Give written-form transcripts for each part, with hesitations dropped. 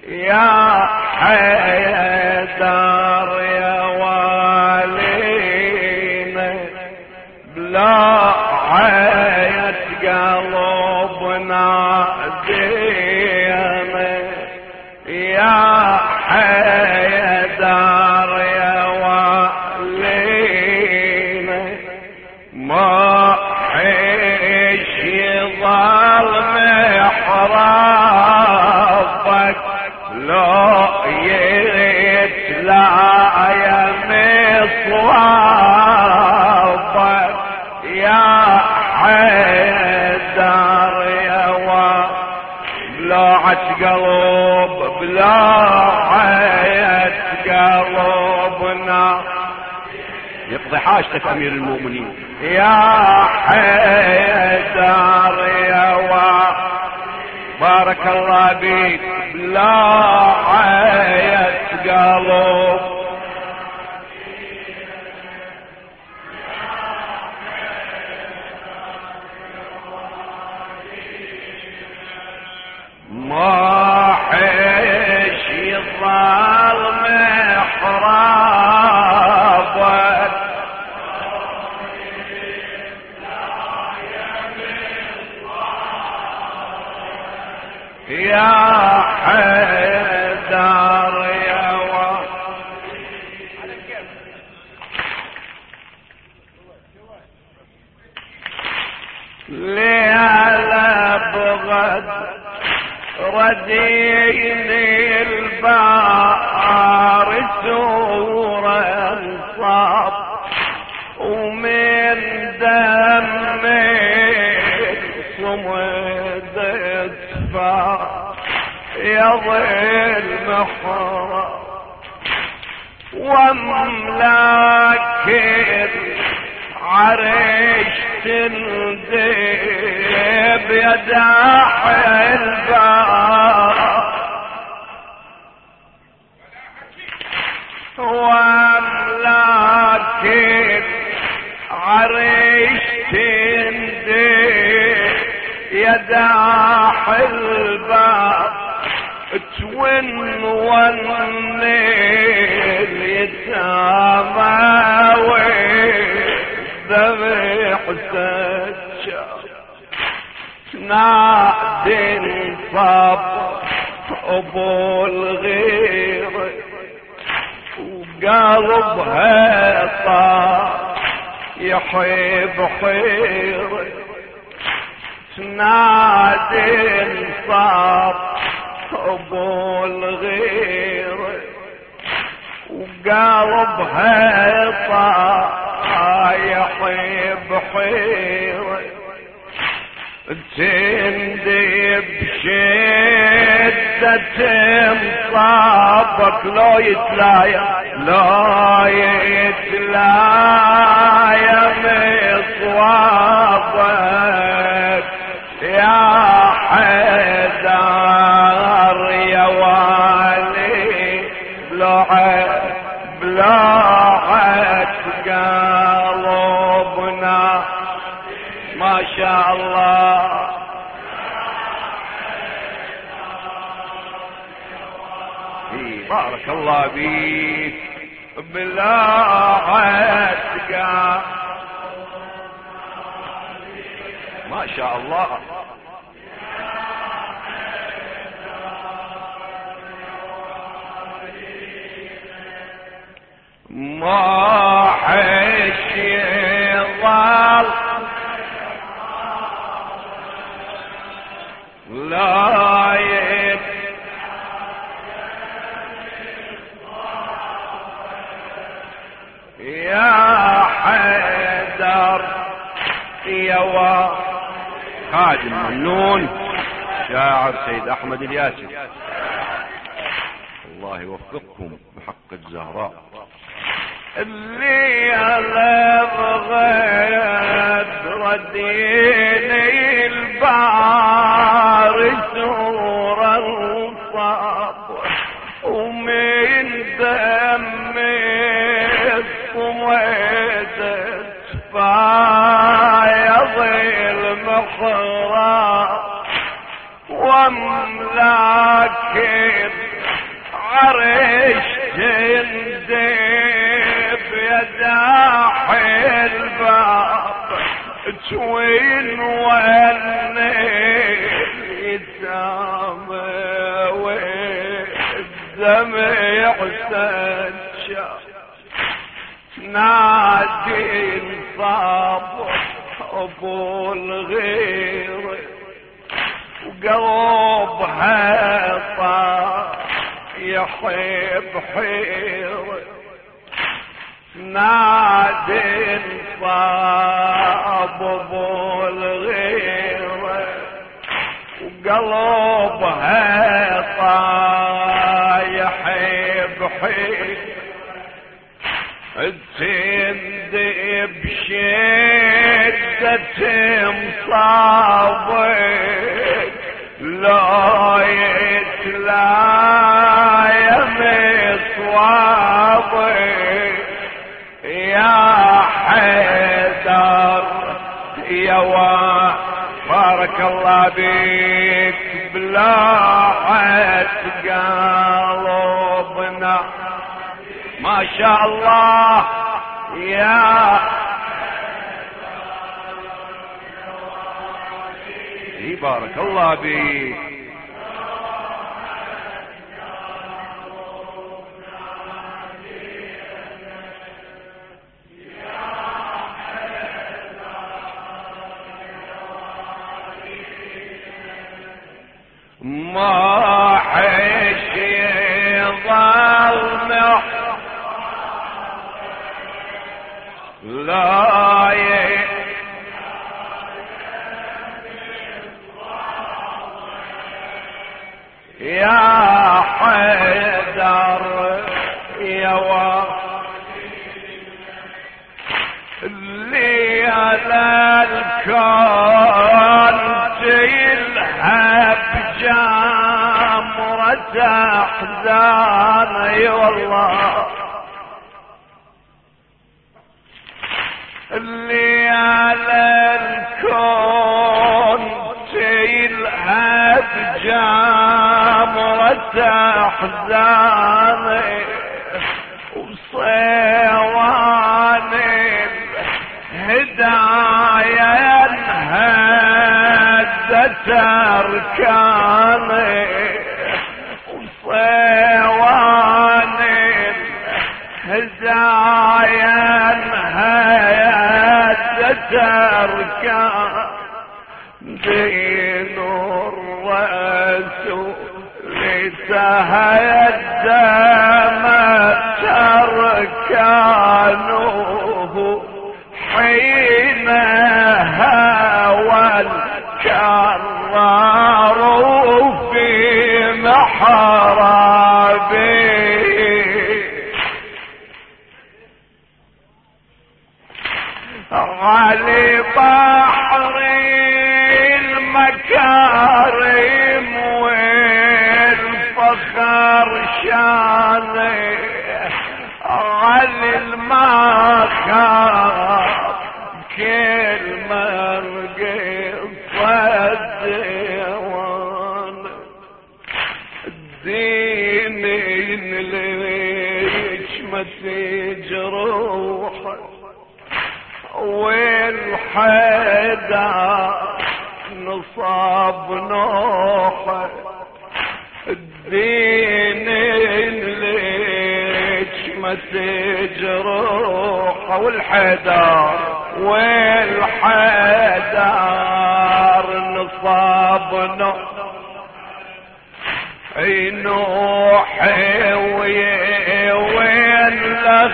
يا حيدر يا والينا بلا عيت قلبنا دينا يا حيدر يا والينا ما حيش يظل محرابك لو يتلا يا مصوابك يا حيدر يا بلاعة قلب بلاعة قلبنا يقضي حاجتك امير المؤمنين يا حيدر يا بارك الله بيك بلاعة قلب ما حيش يظل محرابك يا حيدر يا ليلة بغد رديني البار سورة انصاب ومن دمي صمد اصفى يظل محرم واملاك العرش تندب يداح الباب واملاك العرش تندب يداح الباب تون والليل يتامى والذبح سجى نادي انصاب ابو الغير وقلبها طار يحب خير نادي انصاب ابو الغير وقلبها طايح بحير تندب شدة مصابك لو يتلايا مصوابك يا حيدر يا والي بلاعة قلبنا ما شاء الله بارك الله بيك بلاعة ما شاء الله ما حش يظل لا يا حيدر يا خادم ممنون شاعر سيد احمد الياسر الله يوفقكم بحق الزهراء اللي بغيت رديني البار سورة الصاب ومن دمي صميت فايض المخرى واملاك عرش تندب يا داحي الباب توين والنيل يتامى والدمع سجى نادي انصاب ابو الغير وقلبها طار يحب حير نادي انصاب ابو الغير وقلبها طار يحب حير تندب بشدة مصابك لا يتلايم صوابك يا حيدر يا بارك الله بك بلاحة قلبنا ما شاء الله يا بارك الله بك ما حش يظل لا يا حيدر يا اللي على الكون تلهب جمرة احزان والله اللي على الكون تلهب جمرة احزاني وصيوان الهدايا انهدت اركاني وصيوان الهدايا تركان دين الرسول لتهدم تركانه حين هوى الكرار في محرابه علي بحر المكارم والفخر شاني علي المخاف كل مرقصة الديوان الدين ليش ما تجروح والحيدة نصاب نوحة الدين ليش ما تجروح والحيدر نصاب نوحة نوحي وين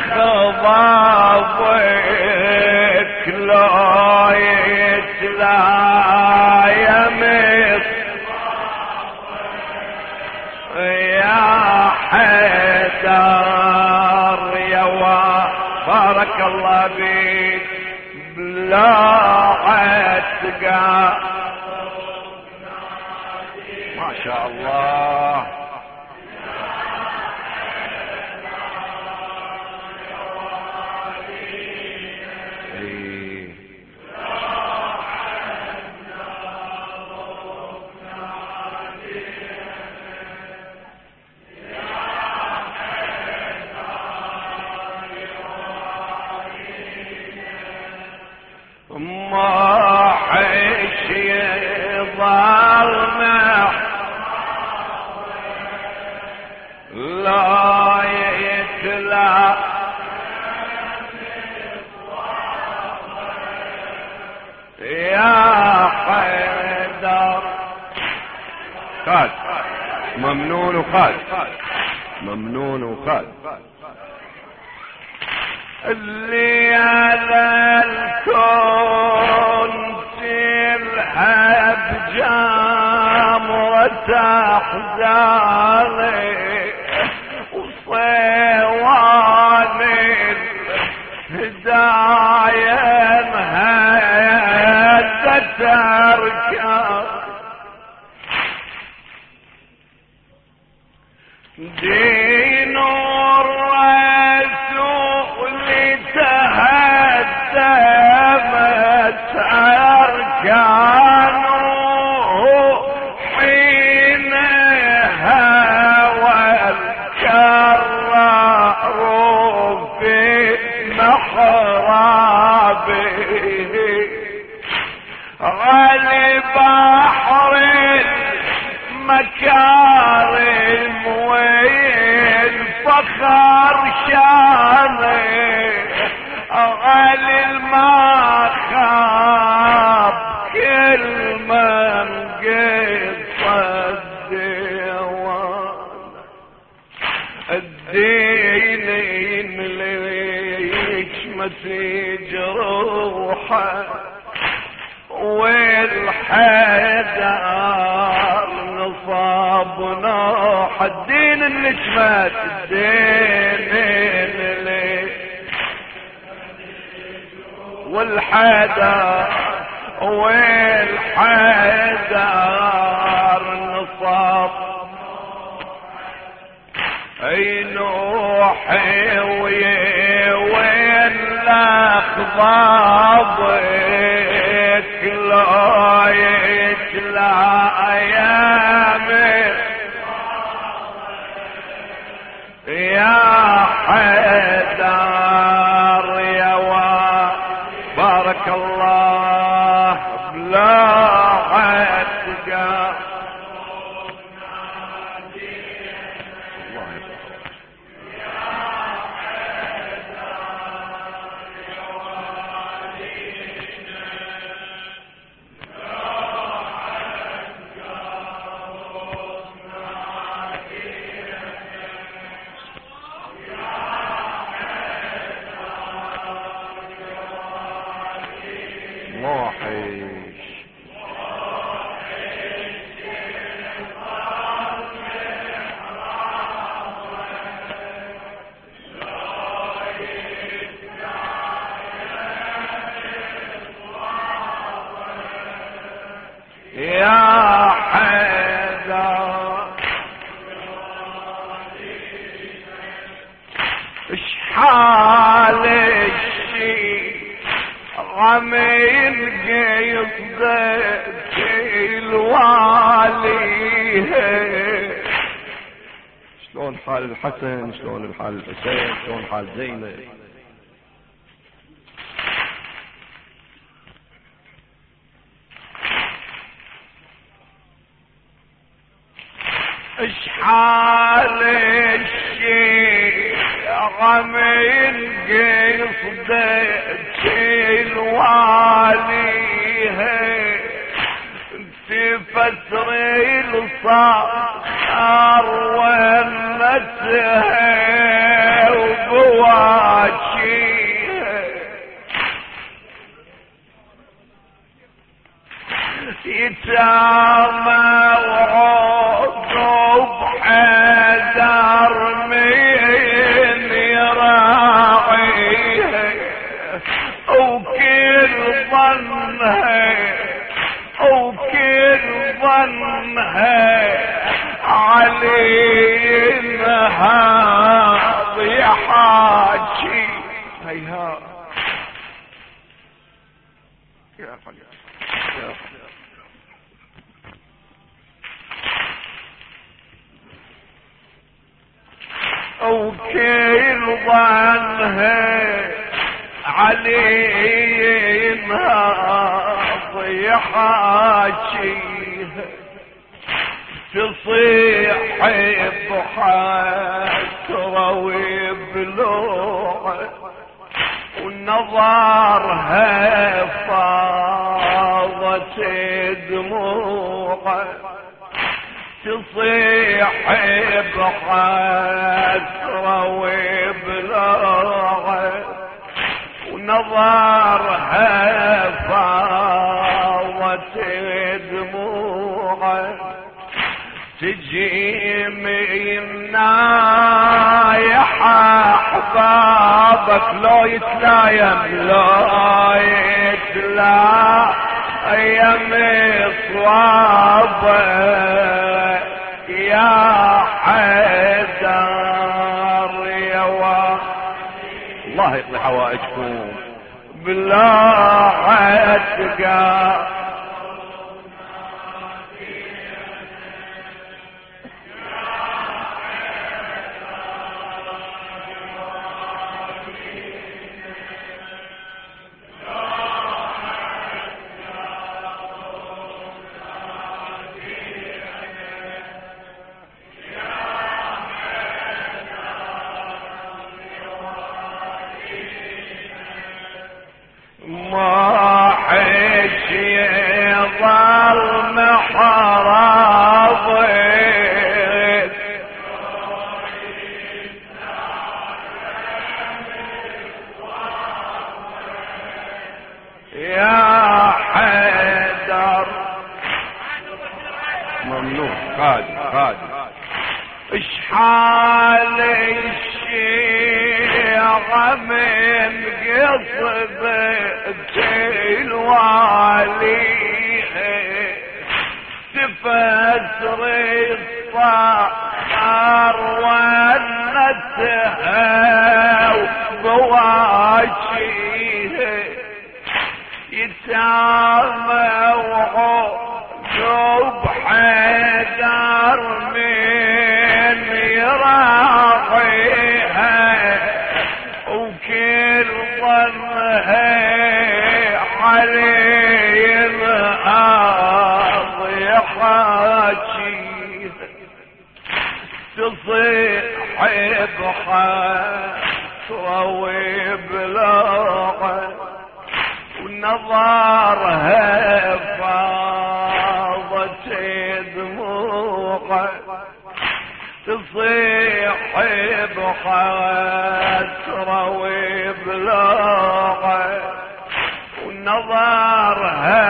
لخضابك لا يتلايم يا حيدر يا بارك الله بك بلا عتقى ما شاء الله لا يتلى يا حيدر. خالد ممنون وخالد ممنون وخالد. اللي على الكون تلهب جامرة أحزاني وصيوان الهدايا مهدت أركان دين الرسول تهدمت أركانه حين هوى الكرار في محرابه غالي بحر المكارم والفخر شانه غالي المخاب كل من قصد الديوان الدين ليش مسيج روحه والحيدر نصاب نوح الدين النجمات الدين اللي والحيدر نصاب اي نوحي وين الاخبابك لا يتلى ايامك يا حيدر يا بارك الله بلا عتقى يا حيدر اشحال الشي غمين قصدت الوالي شلون حال الحسن شلون الحال الحسين شلون حال زينب اشحال الشي غمين قصدت الوالي تفتر الصار ونتها وبواشيها يتامى وعقب حيدر من يراعيها وكل ظنها علينا ضيحاكي هيها يا خليل يا خليل وكل ظنها علينا ضيحاكي تصيح بحسرة وبلوعه ونظرها فاضت دموعه تصيح بحسرة وبلوعه ونظرها فاضت دموعه تجي من نايحة احبابك لو يتلايم صوابه يا حيدر يا الله يقضي حوائجكم بلا عتقى ما حش يظل محرابك يا حيدر ممنوع قادم اشحال الشيعة من قصبة الوالي تفسر الصار ونتها وبواشيه يتامى وعوب حيدر من يراعيها وكل ظنها عليه الأرض يحاكيها تصيح بحسرة وبلوعه ونظرها فاضت دموعه تصيح بحسرة وبلوعه ونظرها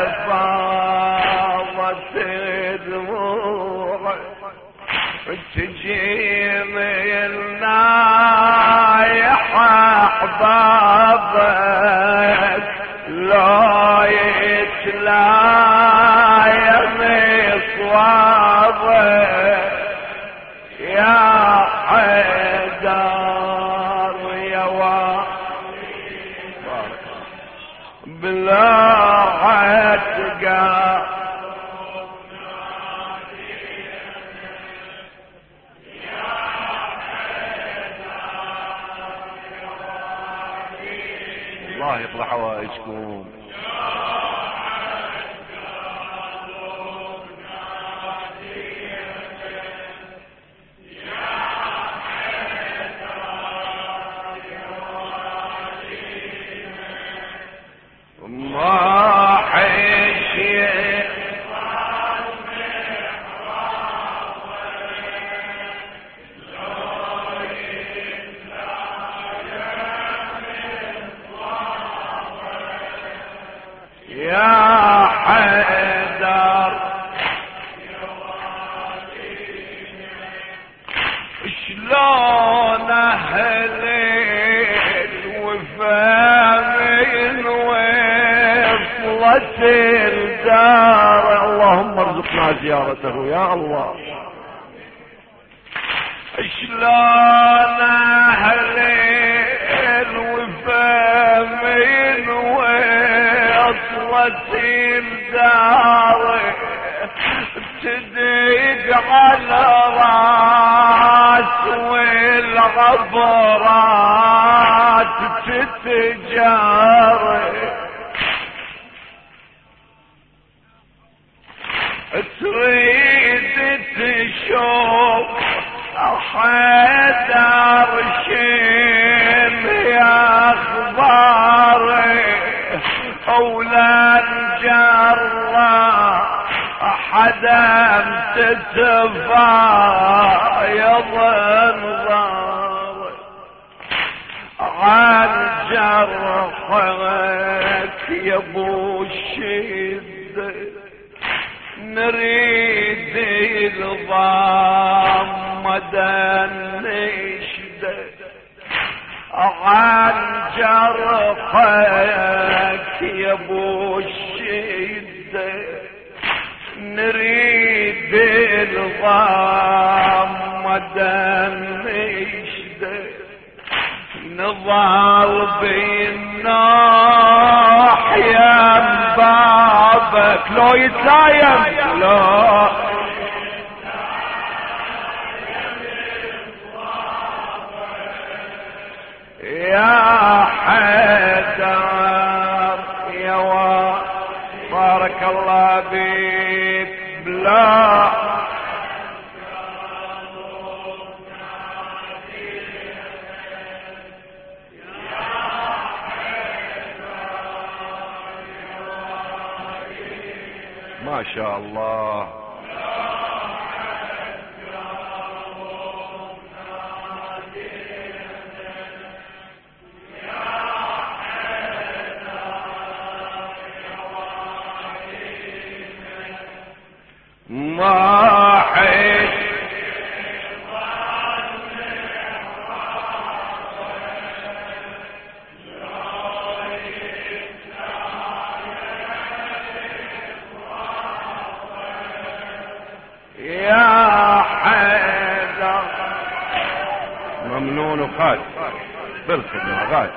فاضت دموعه تجي من نايحة احبابك لا يتلايم صوابه يا حيدر يا بلا عتقى الله يقضي حوائجكم ما حشي يا حيدر شلون اهل الوفا من وصلت الدار اللهم ارزقنا زيارته يا الله شلون اهل الوفا من وصلت الدار تدق على راس والعبرات تتجاري تريد ولا جرى حدا تتفايض انظار عن جرحك يا ابو الشدة نريد الضامة نشده عن جرحك يا ابو الشدة نريد الضامة نشده نضال بالناحية بابك لو يتلايم لا يا حيدر يا بارك الله بك بلا ما شاء الله ما حيد يا حيدر ممنون وخالد بالخدمة غالي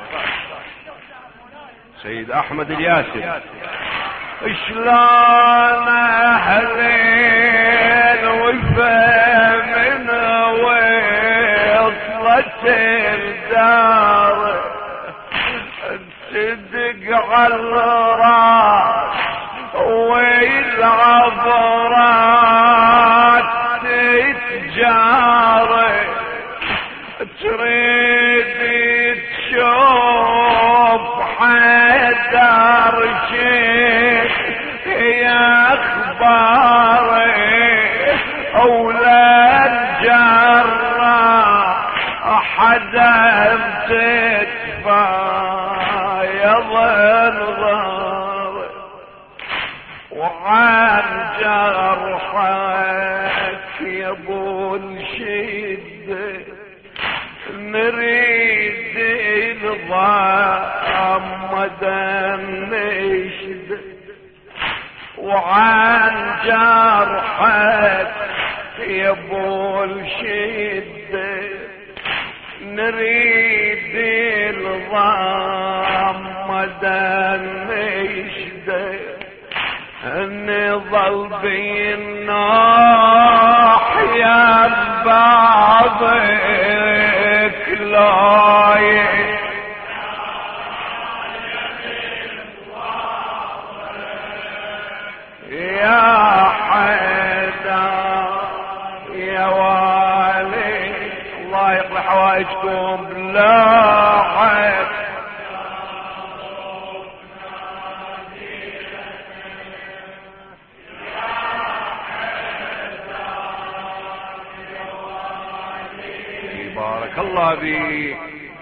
سيد احمد الياسر شلون اهلين وفا من وصلت الدار تصدق على الراس والعبرات تتجاري تريد تشوف حيدر شيء يا اخباري اولاد جرى حدا تتفايض الظهر وعن جرحك يا ابو الشده نريد الضامة نشده وعن جرحك يا ابو الشده نريد الضامة نشده نظل بالناحية بابك لايك يا حيدر يا والي الله يقضي حوائجكم بلا حيد بارك الله بك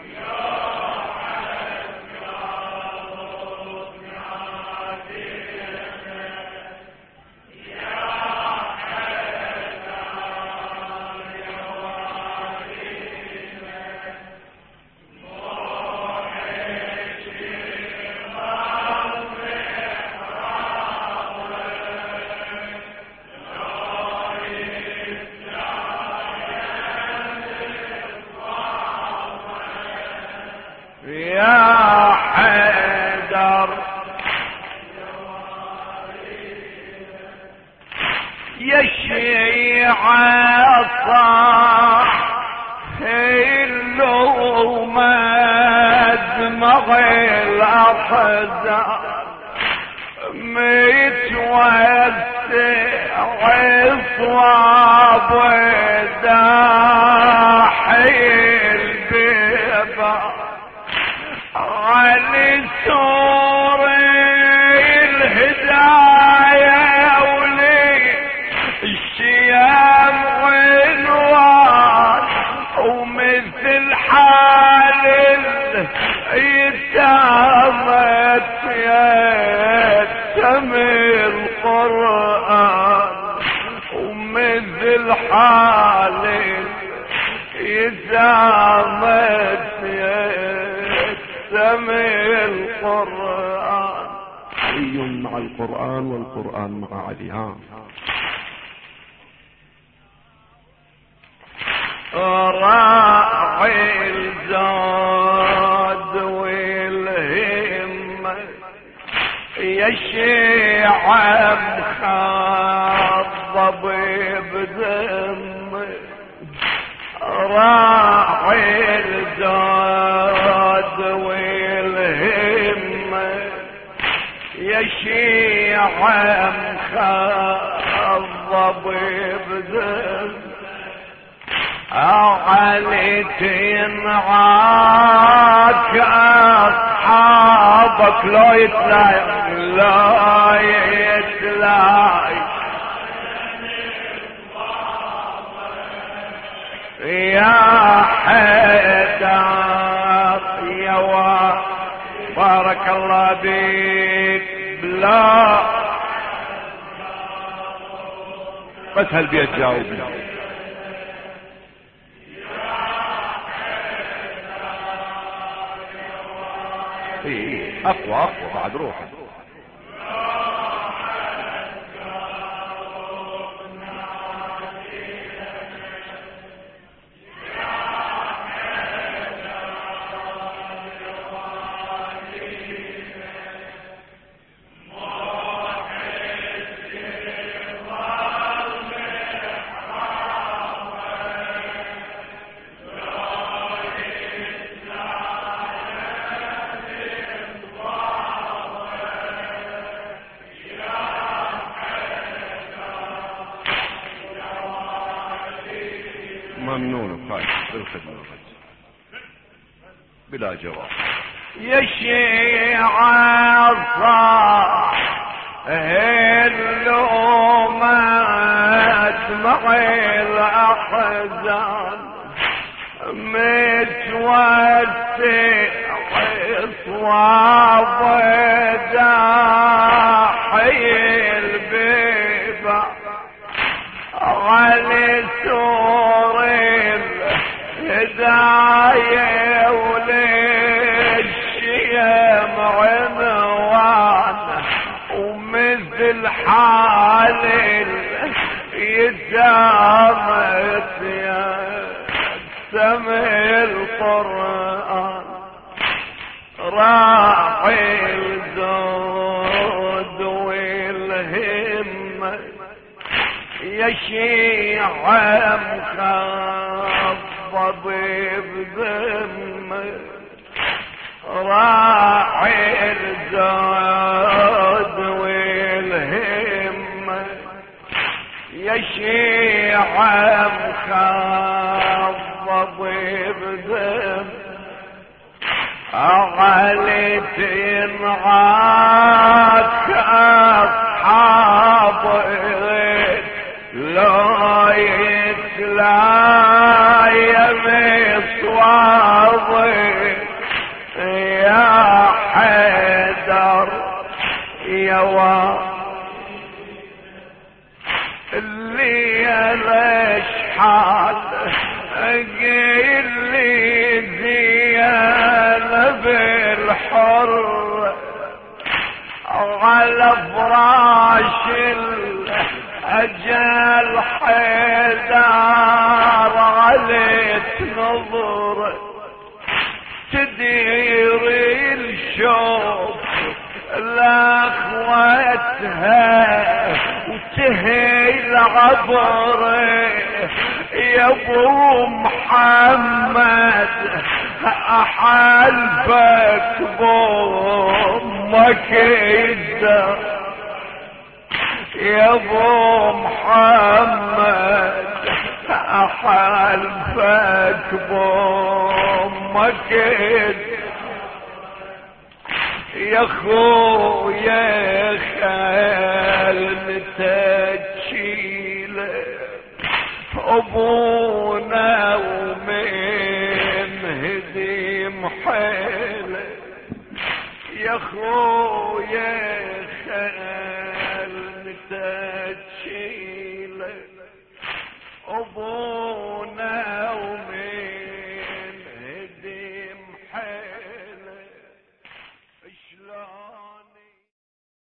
يا حيدر يا شيعة صاح اللومة دمغي الأحزان متوسع صواب داحي البيبة علي سوري يتامت يتمي القرآن ومثل حال يتامت يتمي القرآن. علي مع القرآن والقرآن مع علي. راعي الزاد والهمة يا شيعة مخضب بدم. راعي الزاد والهمة يا شيعة مخضب بدم. علي تنعاك أصحابك لا يتلاي لا يتلاي يا حيدر يا بارك الله بيك بلا بس هالبيت جاوبني. اقوى اقوى بعد روحه. ممنون خالد بالخدمة بلا جواب. يا شيعة صاح اللومات مع الأحزان متوسع صواب داحي البيبة على سور الهداية وللشيم عنوان ومثل حال يتامت يسمي القرآن. راعي الزود والهمة يا شيعة مخضب بذمة. راعي الزود والهمة يا شيعة مخضب بذمة. علي تنعاك أصحاب لا يتلايم صوابي يا حيدر يا اللي ليش حال قيل لي زيانة بالحر على فراش الأجل حيدر عليك نظر تدير الشوق لأخوتها وتهي العبر يا ابو محمد احلفك بامك الدم. يا ابو محمد احلفك بامك الدم. يا خويا خالتك تشيله ابونا ومن هدي محيط خويا خال متشيله ابو